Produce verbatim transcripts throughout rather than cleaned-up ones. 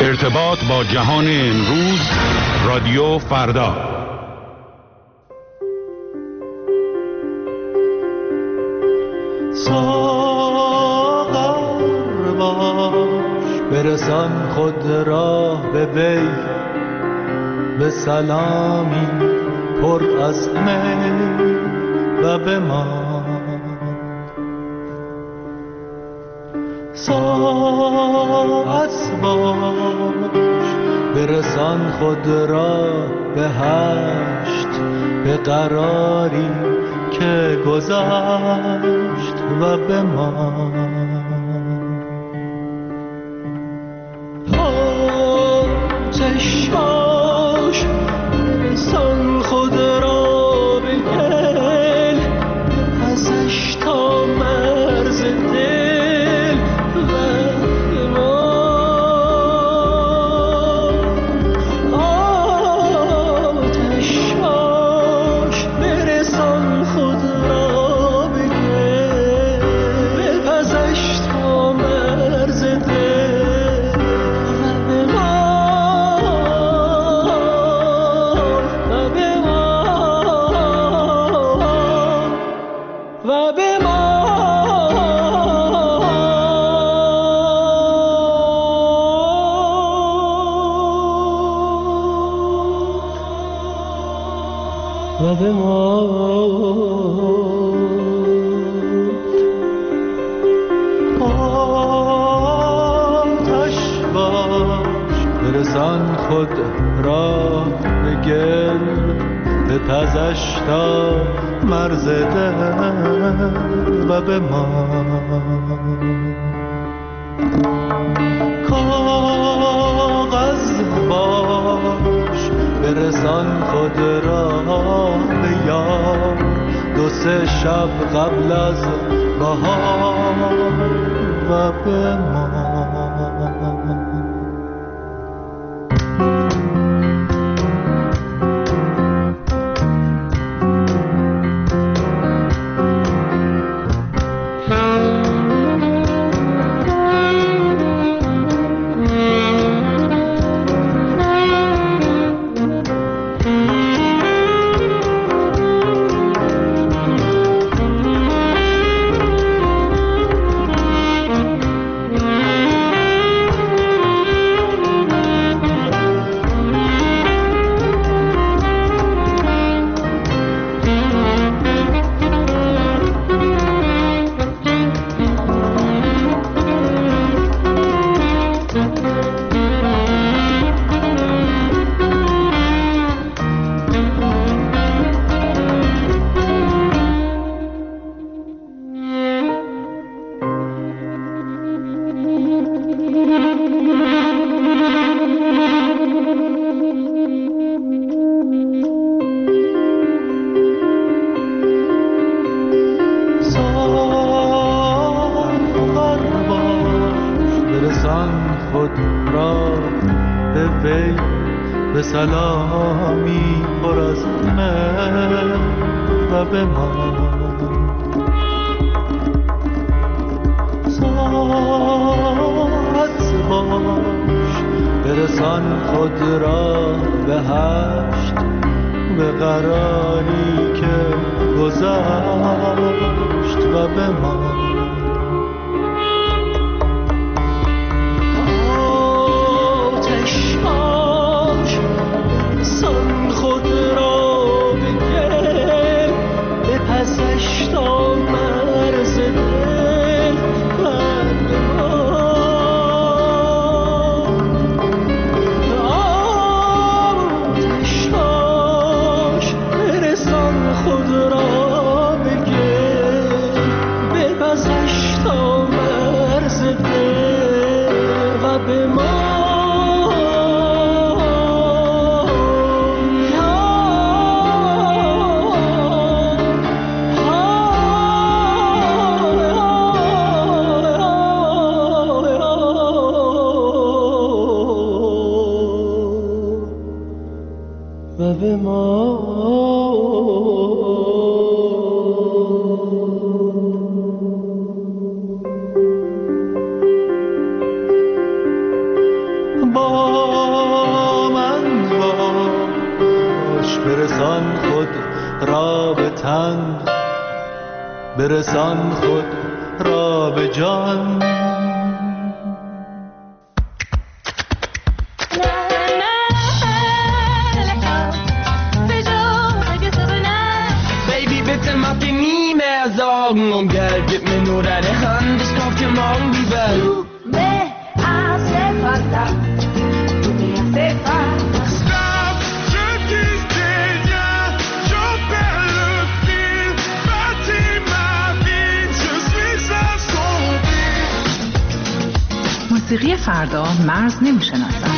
ارتباط با جهان امروز، رادیو فردا. ساغر باش برسان خود را به وی، به سلامی پر از می و به ما. ساعت باش برسان خود را به هشت، به قراری که گذشت و به ما. آتش باش برسان خود را به گل، ازش تا مرز دل و به ما. آتش باش برسان خود را به گل، بپزش تا مرز دل و به ما. و به ما و به ما. و به ما. آتش باش برسان خود را به گل، بپزش تا مرز دل و به ما. کاغذ باش برسان خود را به یار، دو سه شب قبل از بهار و به ما. به سلامی پر از مهر و به ما. ساعت باش برسان خود را به هشت، به قراری که گذشت و به ما. خود را به گل، بپزش تا مرز دل و به ما. آتش باش برسان خود را به گل، بپزش تا مرز دل و به ما. و به ما. با برسان خود را به تن، برسان خود را به جان. Sorgen um Geld, gib mir nur deine Hand, ich kauf dir morgen die Welt. Tu me hace falta, tu me hace falta. Stop, je disdaigne, je perds le fil, bâtis ma vie, je suis assombri. موسیقی فردا مرز نمی‌شناسد.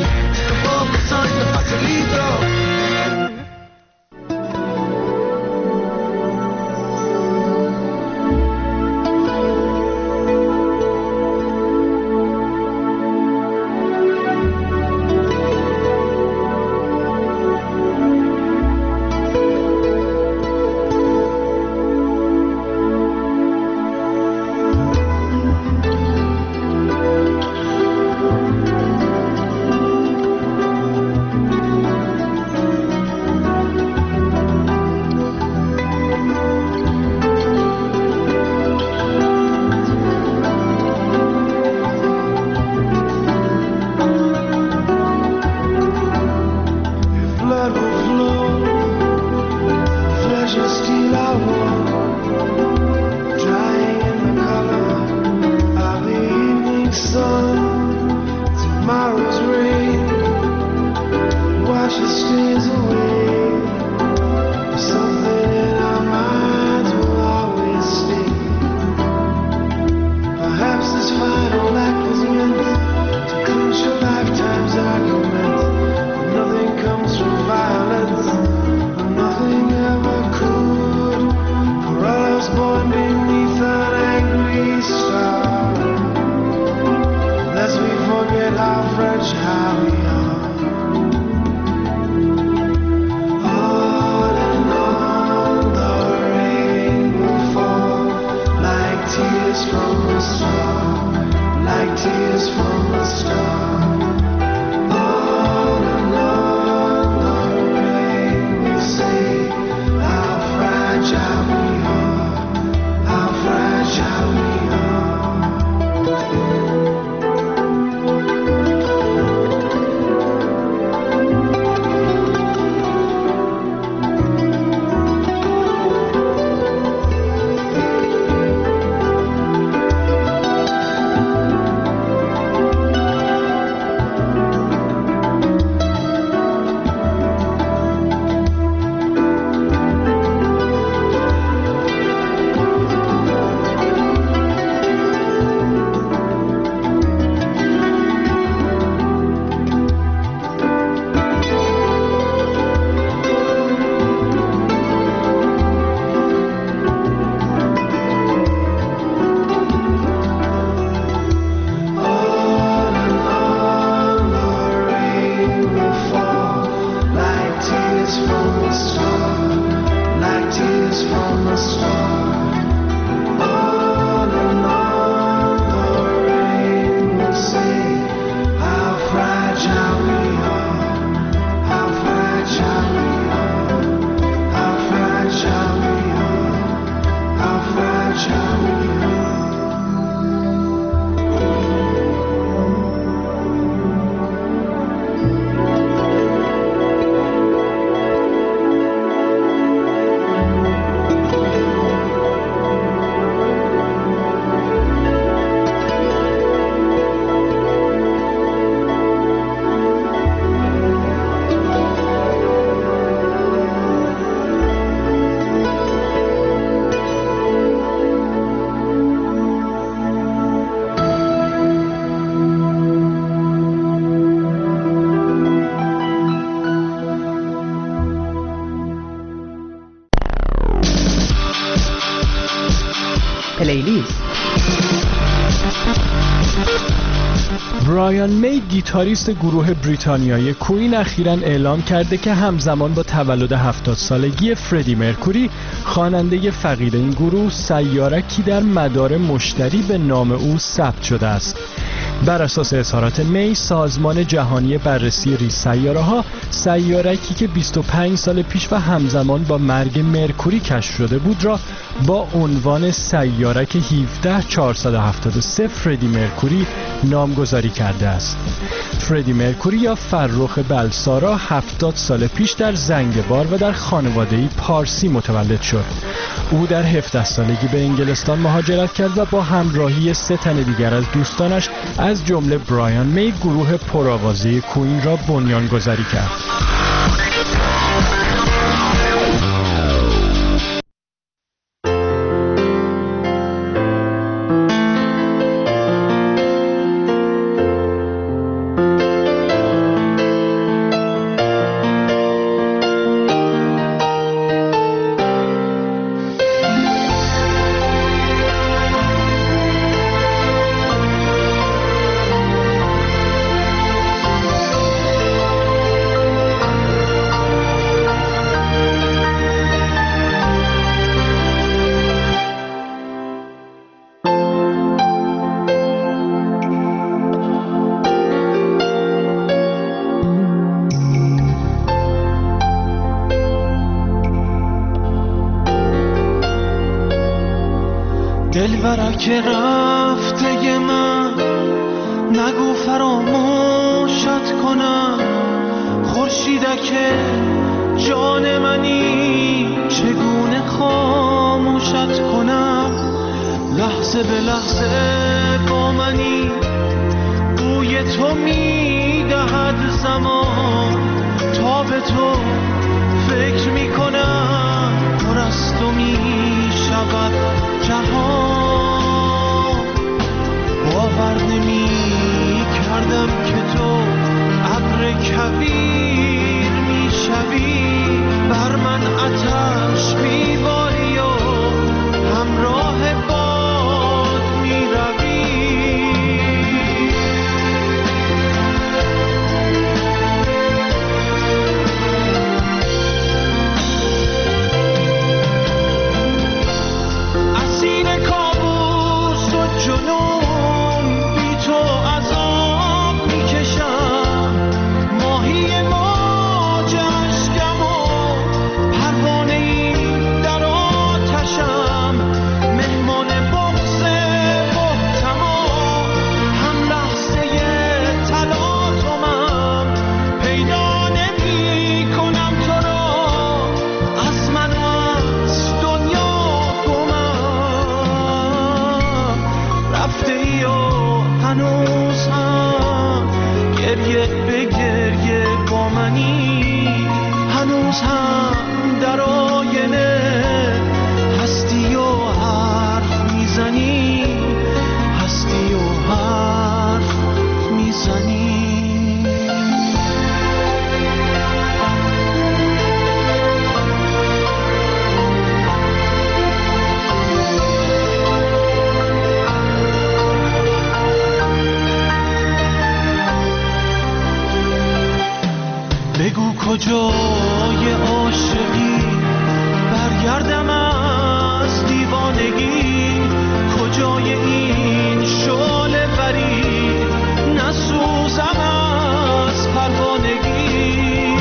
پلیلیست. برایان می، گیتاریست گروه بریتانیایی کوین، اخیراً اعلام کرده که همزمان با تولد هفتاد سالگی فردی مرکوری، خواننده فقید این گروه، سیارکی در مدار مشتری به نام او ثبت شده است. بر اساس اظهارات می، سازمان جهانی بررسی ریز سیاره‌ها، سیارکی که بیست و پنج سال پیش و همزمان با مرگ مرکوری کشف شده بود را با عنوان سیارک هفده هزار چهارصد و هفتاد و سه فردی مرکوری نامگذاری کرده است. فردی مرکوری یا فرخ بلسارا هفتاد سال پیش در زنگبار و در خانواده‌ای پارسی متولد شد. او در هفده سالگی به انگلستان مهاجرت کرد و با همراهی سه تن دیگر از دوستانش از جمله برایان می گروه پرآوازه کوین را بنیانگذاری کرد. دلبرک رفته من نگو فراموشت کنم، خورشیدک جان منی چگونه خاموشت کنم، لحظه به لحظه با منی بوی تو میدهد زمان، تا به تو فکر میکنم پر از تو میشود جهان. باور نمی کردم که تو ابر کبیر میشوی، بر من آتش میباری و همراه باد میروی. بگو کجای عاشقی، برگردم از دیوانگی، کجای این شعله بری، نسوزم از پروانگی.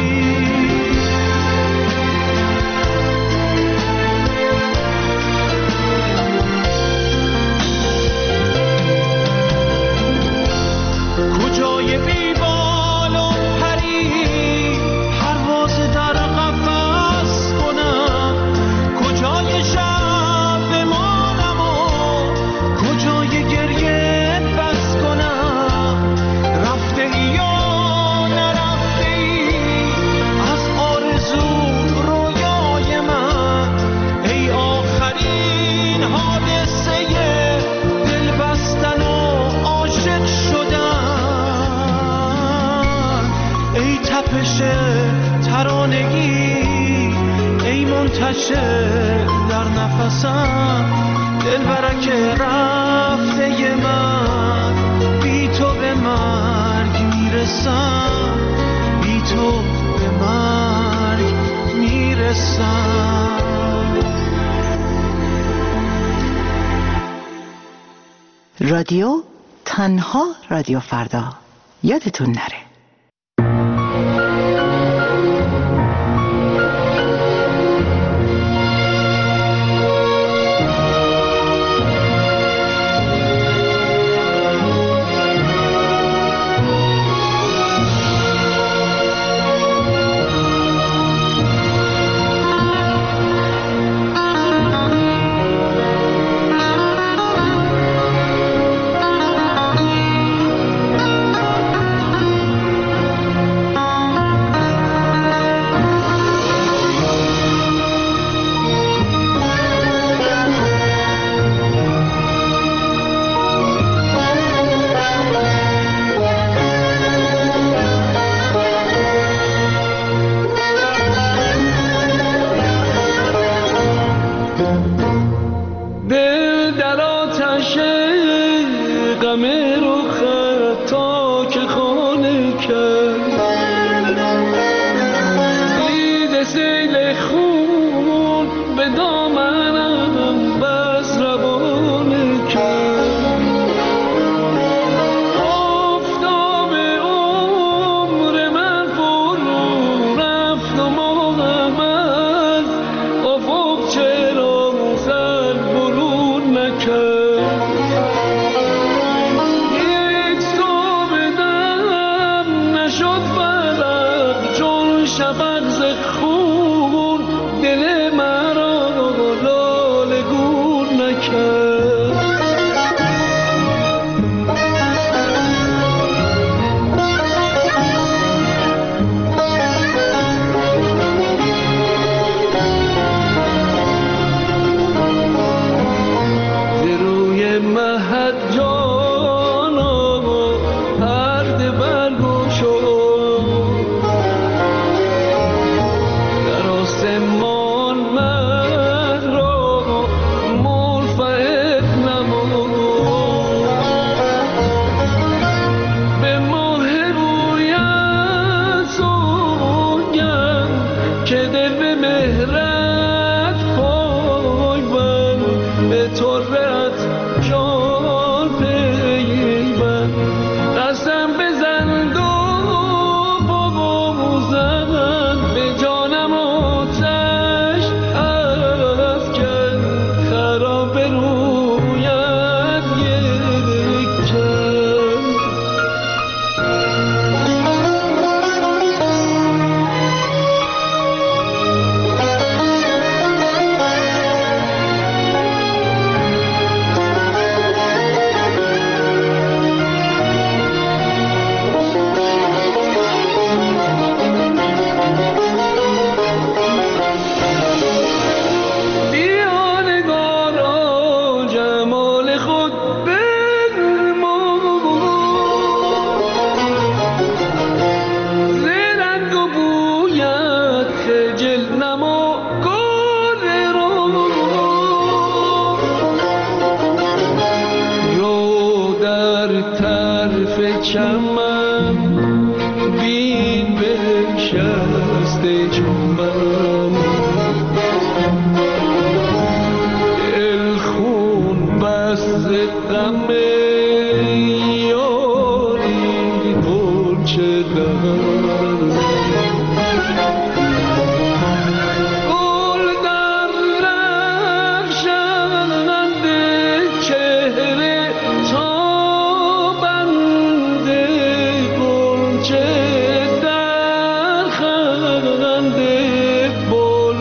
کجای بیبال و پری، پرواز در قفس کنم، کجای شب بمانم و کجای گریه بس کنم. رفته ای یا نرفته ای از آرزو رویای من، ای آخرین حادثه دل بستن و عاشق شدن، ای تپش ترانگی، ای منتشر در نفسم. دلبرک رفته من، بی تو به مرگ میرسم، بی تو به مرگ میرسم. رادیو تنها رادیو فردا یادتون نره. بلند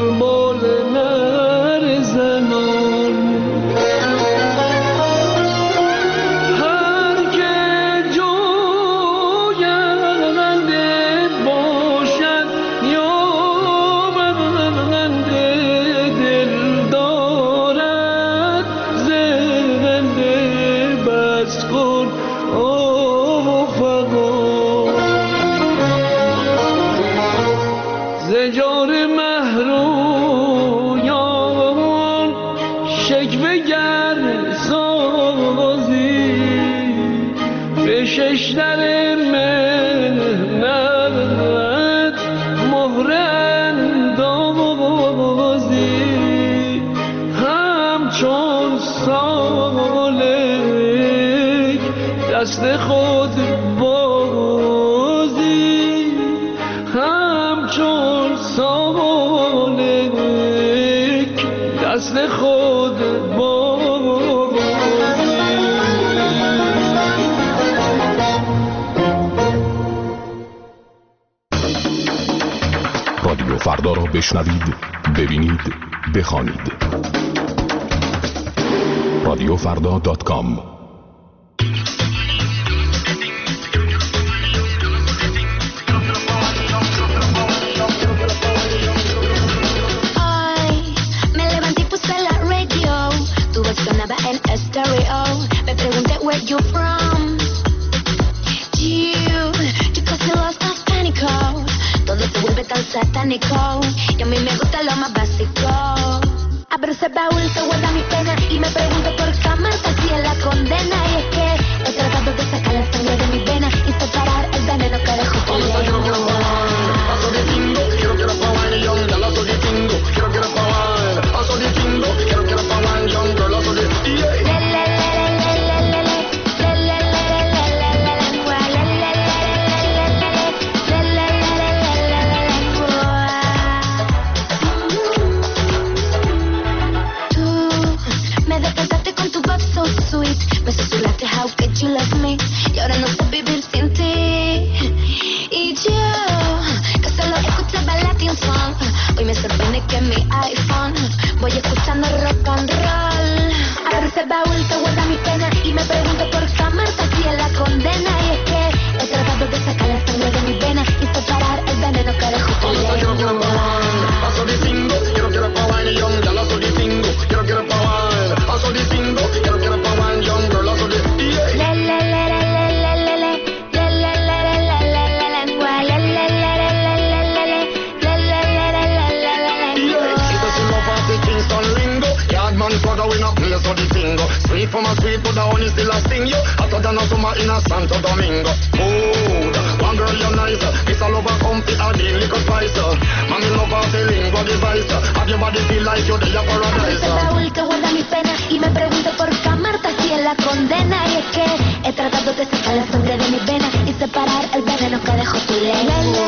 دست خود بازی همچون سالک دست خود بازی. رادیو فردا را بشنوید، ببینید، بخوانید. رادیو فردا دات کام. Me pregunté where you from. You, you casi lost of pánico. Todo se vuelve tan satánico. Y a mí me gusta lo más básico. Abro ese baúl que guarda mi pena y me pregunto por qué amarte así es la condena. Y es que he tratado de sacar la sangre de mi vena y separar el veneno que dejó tu lengua. Quiero quiero power, young girl, paso de tingo. Quiero quiero power, paso de tingo. Quiero quiero power, young girl, paso de tingo. Me susurraste how could you love me y ahora no sé vivir sin ti. Y yo, que solo escuchaba Latin song, hoy me sorprende que en mi iPhone voy escuchando rock and roll. Abro ese baúl que guarda mi pena y me pregunto por qué amarte así es la condena. Y es que he tratado de sacar la sangre de mi vena y separar el veneno que dejó tu lengua. Quiero quiero power, paso de tingo. Quiero quiero power, young girl, paso de tingo. Quiero quiero power, paso de tingo. Quiero quiero power, young girl, paso de tingo. Sweet from a sweet, but the honey still a sting you. Hotter than a summer in a Santo Domingo. Food, one girl you're nice. It's all over comfy, a deal, liquor spice. Mami love her feeling, what device. Have your body feel like you're there paradise. Abro ese baúl que guarda mi pena y me pregunto por qué amarte así es la condena. Y es que he tratado de sacar la sangre de mi vena y separar el veneno que dejó tu lengua.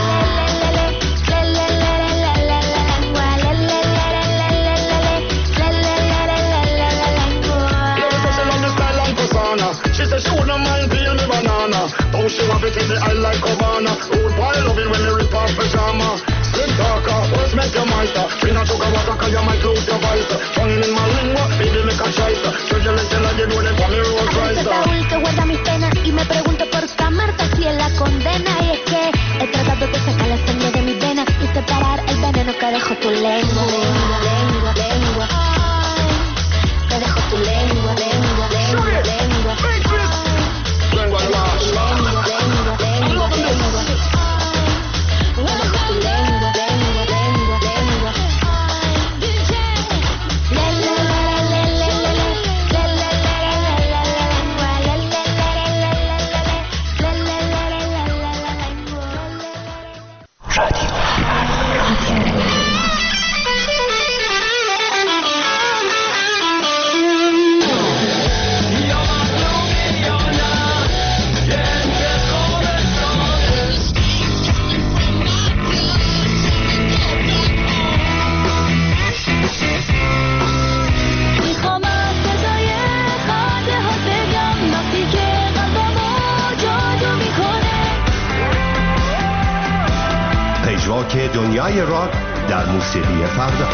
She said she wouldn't mind peel me banana. Don't she want it in the eye like Obama. Rude boy love it when you rip off pajama. Slim talker, what's make your master? Me not talk about cause you might lose your voice. Tongue in my lingua, baby make a choice. Treasure less than I did when they call me Rolls Royce. Abro ese baúl que guarda mi pena y me pregunto por qué amarte así es la condena. Y es que he tratado de sacar la sangre de mi vena y separar el veneno que dejó tu lengua. Lengua, lengua, lengua. Ay, que dejó tu lengua, lengua, lengua, lengua. Lengua, lengua, lengua, lengua, lengua, lengua. که دنیای راک در موسیقی فردا.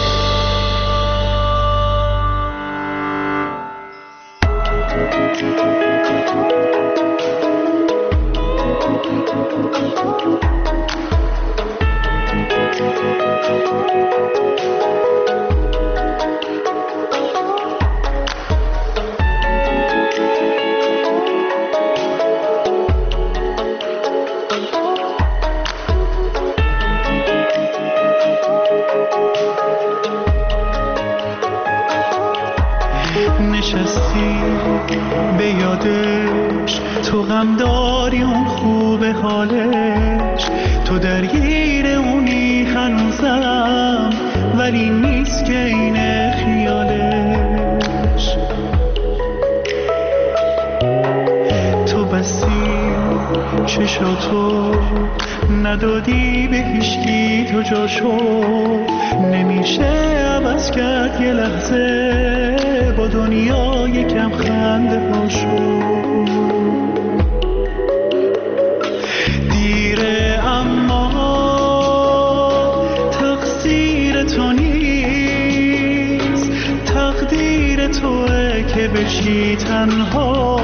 نشستی به یادش، تو غم داری اون خوب حالش، تو درگیر اونی هنوزم ولی نیست که اینه خیالش. چشاتو ندادی به هیچکی تو جاشو نمیشه عوض کرد یه لحظه با دنیا یکم خنده هاشو دیره اما تقصیر تو نیست تقدیر توه که بشی تنها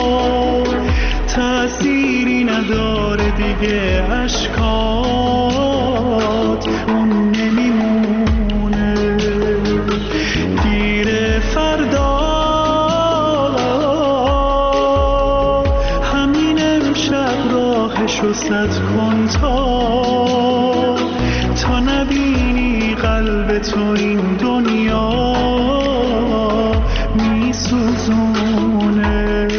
تأثیری نداره دیگه عشقات اون نمیمونه گیر فردا همین امشب راهشو سد کن تا تا نبینی قلب تو این دنیا میسوزونه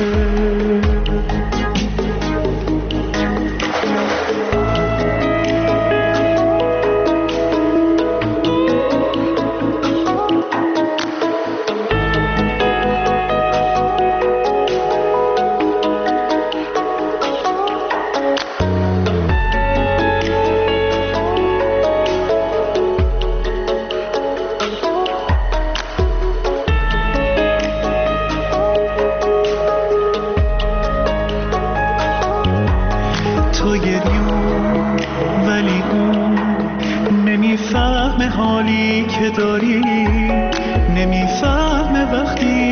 حالی که داری نمیفهمه وقتی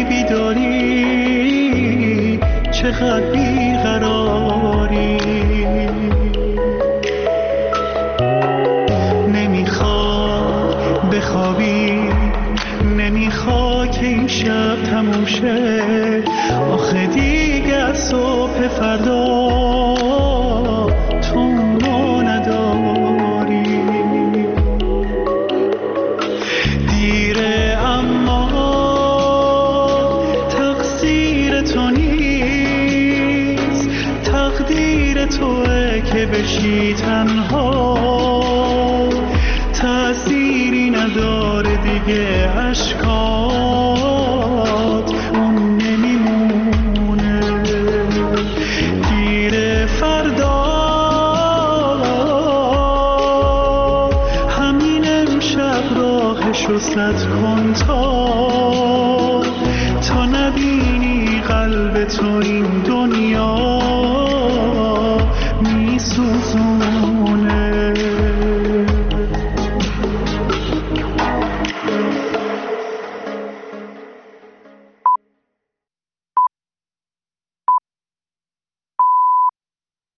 بیداری چقدر بیقراری نمیخواد بخوابی نمیخواد که این شب تموم شه آخه دیگه از صبح فردا تو ما نداری دیره اما تقصیر تو نیست تقدیر توه که بشی تنها تأثیری نداره دیگه عشقات اون نمیمونه گیر فردا همین امشب راهشو سد کن تا تا نبینی قلب تو این دنیا